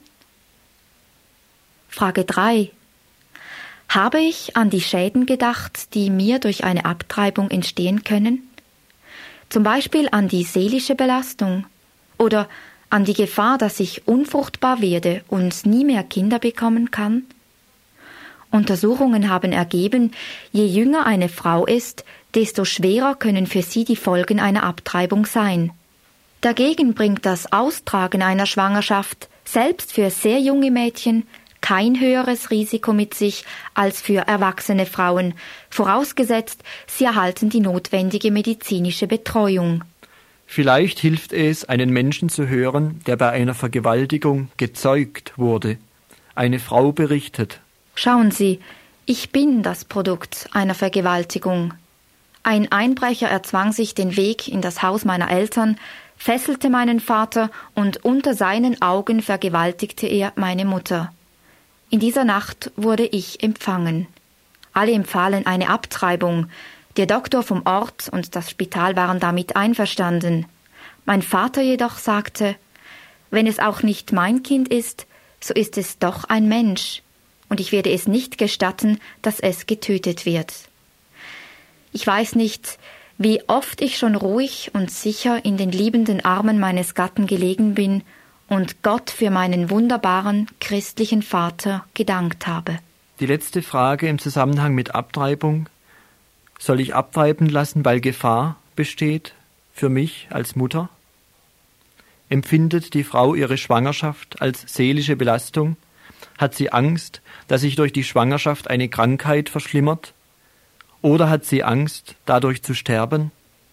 Frage drei. Habe ich an die Schäden gedacht, die mir durch eine Abtreibung entstehen können? Zum Beispiel an die seelische Belastung oder an die Gefahr, dass ich unfruchtbar werde und nie mehr Kinder bekommen kann? Untersuchungen haben ergeben, je jünger eine Frau ist, desto schwerer können für sie die Folgen einer Abtreibung sein. Dagegen bringt das Austragen einer Schwangerschaft selbst für sehr junge Mädchen kein höheres Risiko mit sich als für erwachsene Frauen, vorausgesetzt, sie erhalten die notwendige medizinische Betreuung. Vielleicht hilft es, einen Menschen zu hören, der bei einer Vergewaltigung gezeugt wurde. Eine Frau berichtet: Schauen Sie, ich bin das Produkt einer Vergewaltigung. Ein Einbrecher erzwang sich den Weg in das Haus meiner Eltern, fesselte meinen Vater und unter seinen Augen vergewaltigte er meine Mutter. In dieser Nacht wurde ich empfangen. Alle empfahlen eine Abtreibung. Der Doktor vom Ort und das Spital waren damit einverstanden. Mein Vater jedoch sagte, wenn es auch nicht mein Kind ist, so ist es doch ein Mensch, und ich werde es nicht gestatten, dass es getötet wird. Ich weiß nicht, wie oft ich schon ruhig und sicher in den liebenden Armen meines Gatten gelegen bin und Gott für meinen wunderbaren christlichen Vater gedankt habe. Die letzte Frage im Zusammenhang mit Abtreibung: Soll ich abtreiben lassen, weil Gefahr besteht für mich als Mutter? Empfindet die Frau ihre Schwangerschaft als seelische Belastung? Hat sie Angst, dass sich durch die Schwangerschaft eine Krankheit verschlimmert? Oder hat sie Angst, dadurch zu sterben?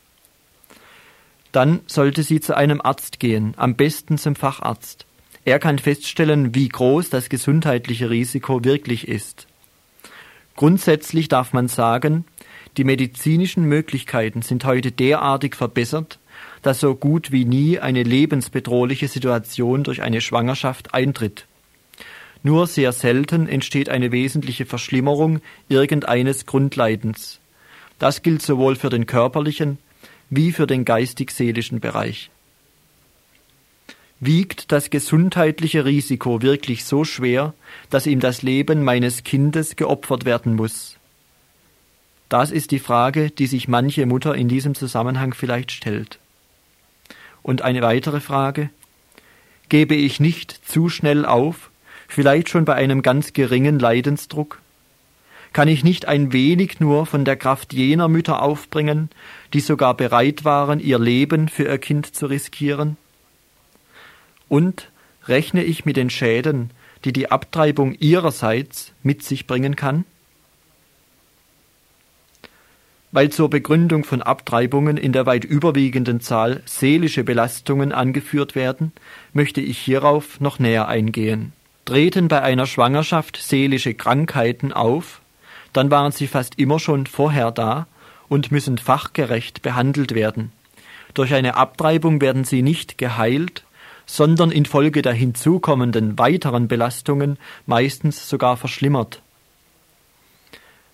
Dann sollte sie zu einem Arzt gehen, am besten zum Facharzt. Er kann feststellen, wie groß das gesundheitliche Risiko wirklich ist. Grundsätzlich darf man sagen, die medizinischen Möglichkeiten sind heute derartig verbessert, dass so gut wie nie eine lebensbedrohliche Situation durch eine Schwangerschaft eintritt. Nur sehr selten entsteht eine wesentliche Verschlimmerung irgendeines Grundleidens. Das gilt sowohl für den körperlichen wie für den geistig-seelischen Bereich. Wiegt das gesundheitliche Risiko wirklich so schwer, dass ihm das Leben meines Kindes geopfert werden muss? Das ist die Frage, die sich manche Mutter in diesem Zusammenhang vielleicht stellt. Und eine weitere Frage: Gebe ich nicht zu schnell auf, vielleicht schon bei einem ganz geringen Leidensdruck? Kann ich nicht ein wenig nur von der Kraft jener Mütter aufbringen, die sogar bereit waren, ihr Leben für ihr Kind zu riskieren? Und rechne ich mit den Schäden, die die Abtreibung ihrerseits mit sich bringen kann? Weil zur Begründung von Abtreibungen in der weit überwiegenden Zahl seelische Belastungen angeführt werden, möchte ich hierauf noch näher eingehen. Treten bei einer Schwangerschaft seelische Krankheiten auf, dann waren sie fast immer schon vorher da und müssen fachgerecht behandelt werden. Durch eine Abtreibung werden sie nicht geheilt, sondern infolge der hinzukommenden weiteren Belastungen meistens sogar verschlimmert.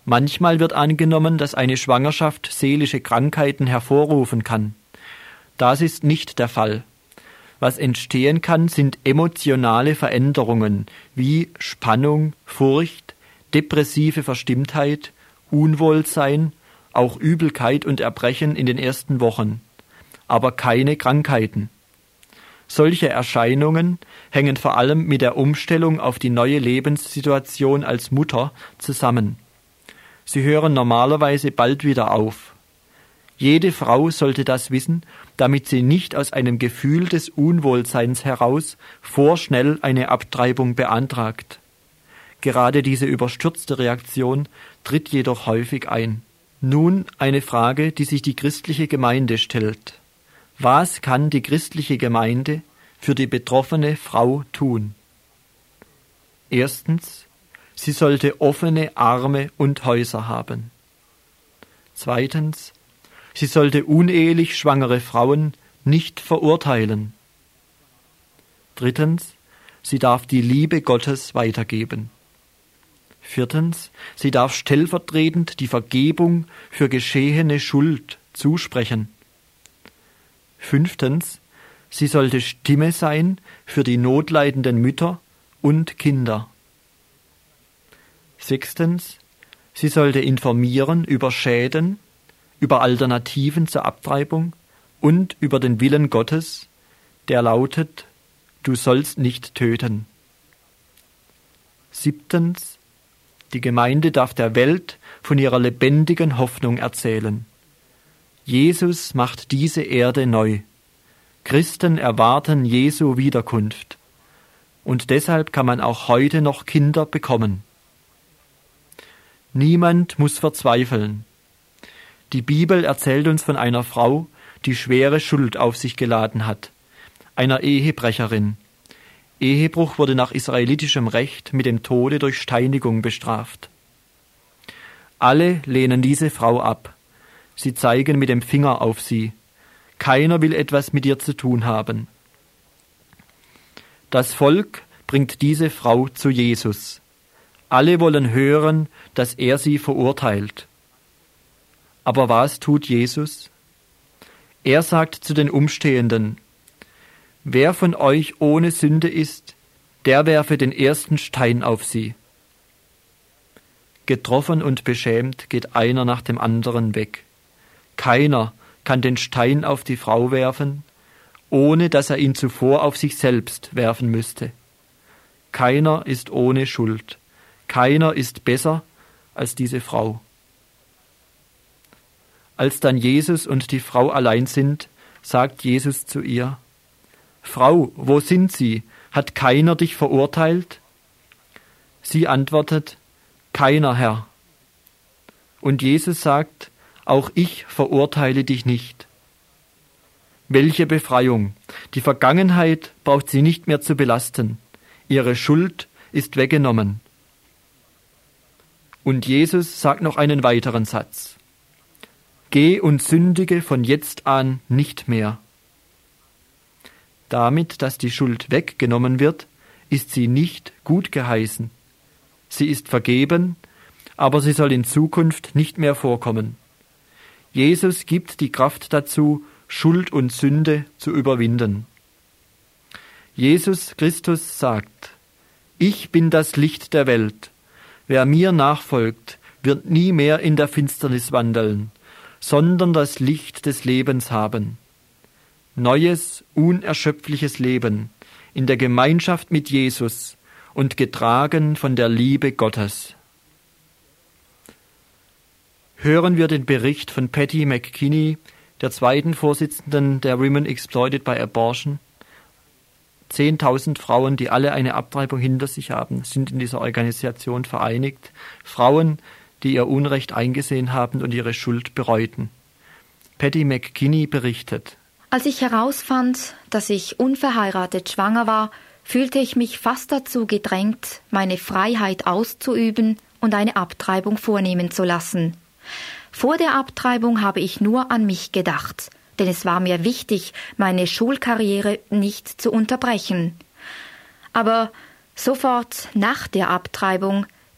Manchmal wird angenommen, dass eine Schwangerschaft seelische Krankheiten hervorrufen kann. Das ist nicht der Fall. Was entstehen kann, sind emotionale Veränderungen wie Spannung, Furcht, depressive Verstimmtheit, Unwohlsein, auch Übelkeit und Erbrechen in den ersten Wochen, aber keine Krankheiten. Solche Erscheinungen hängen vor allem mit der Umstellung auf die neue Lebenssituation als Mutter zusammen. Sie hören normalerweise bald wieder auf. Jede Frau sollte das wissen, damit sie nicht aus einem Gefühl des Unwohlseins heraus vorschnell eine Abtreibung beantragt. Gerade diese überstürzte Reaktion tritt jedoch häufig ein. Nun eine Frage, die sich die christliche Gemeinde stellt. Was kann die christliche Gemeinde für die betroffene Frau tun? Erstens, sie sollte offene Arme und Häuser haben. Zweitens, sie sollte unehelich schwangere Frauen nicht verurteilen. Drittens, sie darf die Liebe Gottes weitergeben. Viertens, sie darf stellvertretend die Vergebung für geschehene Schuld zusprechen. Fünftens, sie sollte Stimme sein für die notleidenden Mütter und Kinder. Sechstens, sie sollte informieren über Schäden, über Alternativen zur Abtreibung und über den Willen Gottes, der lautet, du sollst nicht töten. Siebtens, die Gemeinde darf der Welt von ihrer lebendigen Hoffnung erzählen. Jesus macht diese Erde neu. Christen erwarten Jesu Wiederkunft. Und deshalb kann man auch heute noch Kinder bekommen. Niemand muss verzweifeln. Die Bibel erzählt uns von einer Frau, die schwere Schuld auf sich geladen hat, einer Ehebrecherin. Ehebruch wurde nach israelitischem Recht mit dem Tode durch Steinigung bestraft. Alle lehnen diese Frau ab. Sie zeigen mit dem Finger auf sie. Keiner will etwas mit ihr zu tun haben. Das Volk bringt diese Frau zu Jesus. Alle wollen hören, dass er sie verurteilt. Aber was tut Jesus? Er sagt zu den Umstehenden, wer von euch ohne Sünde ist, der werfe den ersten Stein auf sie. Getroffen und beschämt geht einer nach dem anderen weg. Keiner kann den Stein auf die Frau werfen, ohne dass er ihn zuvor auf sich selbst werfen müsste. Keiner ist ohne Schuld. Keiner ist besser als diese Frau. Als dann Jesus und die Frau allein sind, sagt Jesus zu ihr, Frau, wo sind sie? Hat keiner dich verurteilt? Sie antwortet, keiner, Herr. Und Jesus sagt, auch ich verurteile dich nicht. Welche Befreiung! Die Vergangenheit braucht sie nicht mehr zu belasten. Ihre Schuld ist weggenommen. Und Jesus sagt noch einen weiteren Satz. Geh und sündige von jetzt an nicht mehr. Damit, dass die Schuld weggenommen wird, ist sie nicht gut geheißen. Sie ist vergeben, aber sie soll in Zukunft nicht mehr vorkommen. Jesus gibt die Kraft dazu, Schuld und Sünde zu überwinden. Jesus Christus sagt, ich bin das Licht der Welt. Wer mir nachfolgt, wird nie mehr in der Finsternis wandeln, sondern das Licht des Lebens haben. Neues, unerschöpfliches Leben in der Gemeinschaft mit Jesus und getragen von der Liebe Gottes. Hören wir den Bericht von Patty McKinney, der zweiten Vorsitzenden der Women Exploited by Abortion. Zehntausend Frauen, die alle eine Abtreibung hinter sich haben, sind in dieser Organisation vereinigt. Frauen, die ihr Unrecht eingesehen haben und ihre Schuld bereuten. Patty McKinney berichtet. Als ich herausfand, dass ich unverheiratet schwanger war, fühlte ich mich fast dazu gedrängt, meine Freiheit auszuüben und eine Abtreibung vornehmen zu lassen. Vor der Abtreibung habe ich nur an mich gedacht, denn es war mir wichtig, meine Schulkarriere nicht zu unterbrechen. Aber sofort nach der Abtreibung,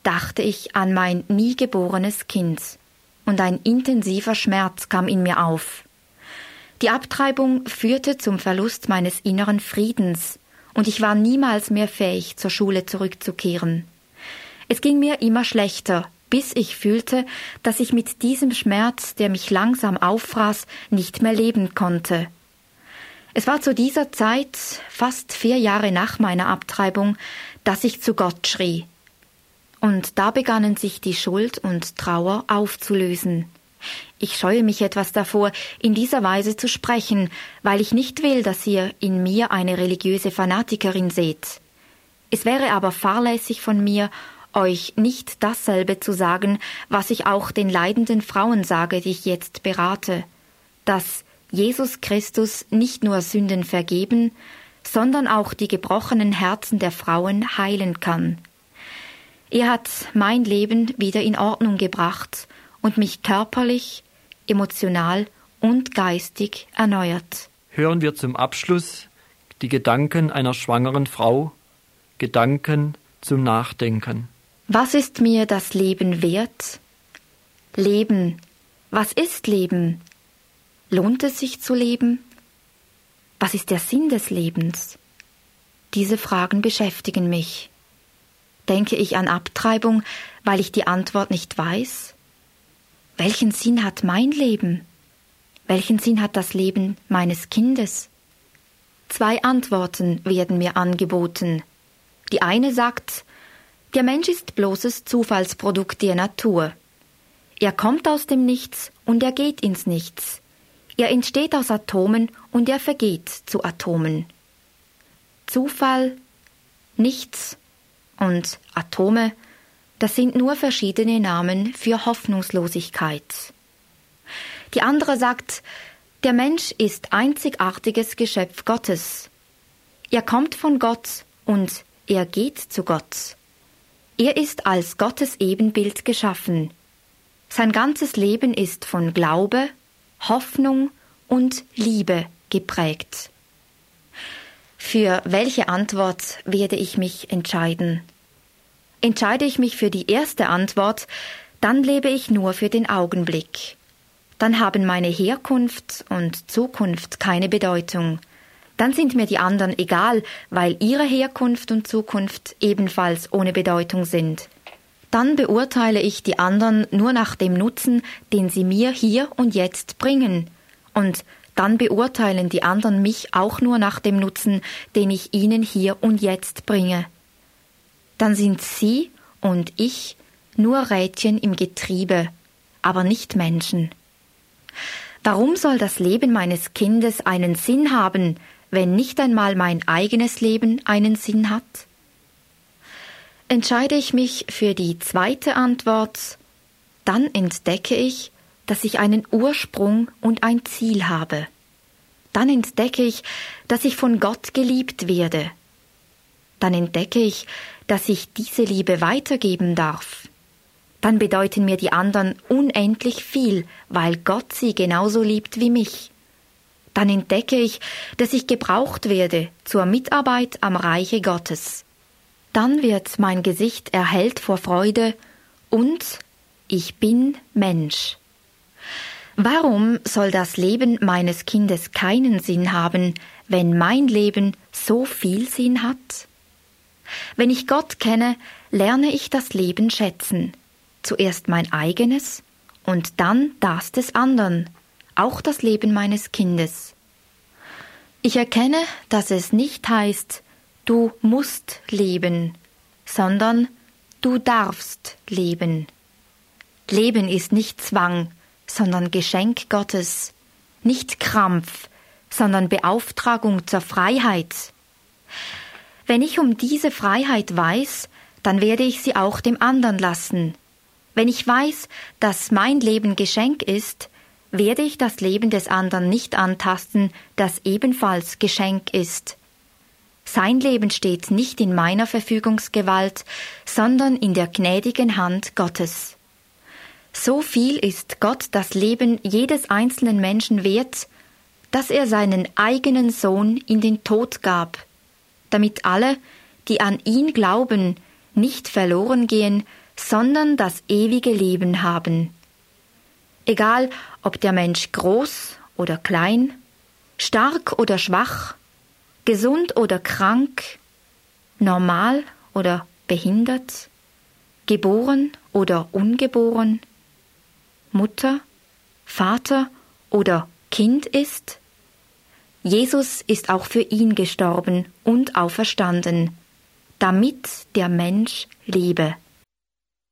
dachte ich an mein nie geborenes Kind, und ein intensiver Schmerz kam in mir auf. Die Abtreibung führte zum Verlust meines inneren Friedens, und ich war niemals mehr fähig, zur Schule zurückzukehren. Es ging mir immer schlechter, bis ich fühlte, dass ich mit diesem Schmerz, der mich langsam auffraß, nicht mehr leben konnte. Es war zu dieser Zeit, fast vier Jahre nach meiner Abtreibung, dass ich zu Gott schrie. Und da begannen sich die Schuld und Trauer aufzulösen. Ich scheue mich etwas davor, in dieser Weise zu sprechen, weil ich nicht will, dass ihr in mir eine religiöse Fanatikerin seht. Es wäre aber fahrlässig von mir, euch nicht dasselbe zu sagen, was ich auch den leidenden Frauen sage, die ich jetzt berate, dass Jesus Christus nicht nur Sünden vergeben, sondern auch die gebrochenen Herzen der Frauen heilen kann. Er hat mein Leben wieder in Ordnung gebracht und mich körperlich, emotional und geistig erneuert. Hören wir zum Abschluss die Gedanken einer schwangeren Frau, Gedanken zum Nachdenken. Was ist mir das Leben wert? Leben. Was ist Leben? Lohnt es sich zu leben? Was ist der Sinn des Lebens? Diese Fragen beschäftigen mich. Denke ich an Abtreibung, weil ich die Antwort nicht weiß? Welchen Sinn hat mein Leben? Welchen Sinn hat das Leben meines Kindes? Zwei Antworten werden mir angeboten. Die eine sagt, der Mensch ist bloßes Zufallsprodukt der Natur. Er kommt aus dem Nichts und er geht ins Nichts. Er entsteht aus Atomen und er vergeht zu Atomen. Zufall, Nichts und Atome, das sind nur verschiedene Namen für Hoffnungslosigkeit. Die andere sagt, der Mensch ist einzigartiges Geschöpf Gottes. Er kommt von Gott und er geht zu Gott. Er ist als Gottes Ebenbild geschaffen. Sein ganzes Leben ist von Glaube, Hoffnung und Liebe geprägt. Für welche Antwort werde ich mich entscheiden? Entscheide ich mich für die erste Antwort, dann lebe ich nur für den Augenblick. Dann haben meine Herkunft und Zukunft keine Bedeutung. Dann sind mir die anderen egal, weil ihre Herkunft und Zukunft ebenfalls ohne Bedeutung sind. Dann beurteile ich die anderen nur nach dem Nutzen, den sie mir hier und jetzt bringen. Und dann beurteilen die anderen mich auch nur nach dem Nutzen, den ich ihnen hier und jetzt bringe. Dann sind sie und ich nur Rädchen im Getriebe, aber nicht Menschen. Warum soll das Leben meines Kindes einen Sinn haben, wenn nicht einmal mein eigenes Leben einen Sinn hat? Entscheide ich mich für die zweite Antwort, dann entdecke ich, dass ich einen Ursprung und ein Ziel habe. Dann entdecke ich, dass ich von Gott geliebt werde. Dann entdecke ich, dass ich diese Liebe weitergeben darf. Dann bedeuten mir die anderen unendlich viel, weil Gott sie genauso liebt wie mich. Dann entdecke ich, dass ich gebraucht werde zur Mitarbeit am Reiche Gottes. Dann wird mein Gesicht erhellt vor Freude und ich bin Mensch. Warum soll das Leben meines Kindes keinen Sinn haben, wenn mein Leben so viel Sinn hat? Wenn ich Gott kenne, lerne ich das Leben schätzen. Zuerst mein eigenes und dann das des anderen, auch das Leben meines Kindes. Ich erkenne, dass es nicht heißt, du musst leben, sondern du darfst leben. Leben ist nicht Zwang, sondern Geschenk Gottes, nicht Krampf, sondern Beauftragung zur Freiheit. Wenn ich um diese Freiheit weiß, dann werde ich sie auch dem anderen lassen. Wenn ich weiß, dass mein Leben Geschenk ist, werde ich das Leben des anderen nicht antasten, das ebenfalls Geschenk ist. Sein Leben steht nicht in meiner Verfügungsgewalt, sondern in der gnädigen Hand Gottes. So viel ist Gott das Leben jedes einzelnen Menschen wert, dass er seinen eigenen Sohn in den Tod gab, damit alle, die an ihn glauben, nicht verloren gehen, sondern das ewige Leben haben. Egal, ob der Mensch groß oder klein, stark oder schwach, gesund oder krank, normal oder behindert, geboren oder ungeboren, Mutter, Vater oder Kind ist, Jesus ist auch für ihn gestorben und auferstanden, damit der Mensch lebe.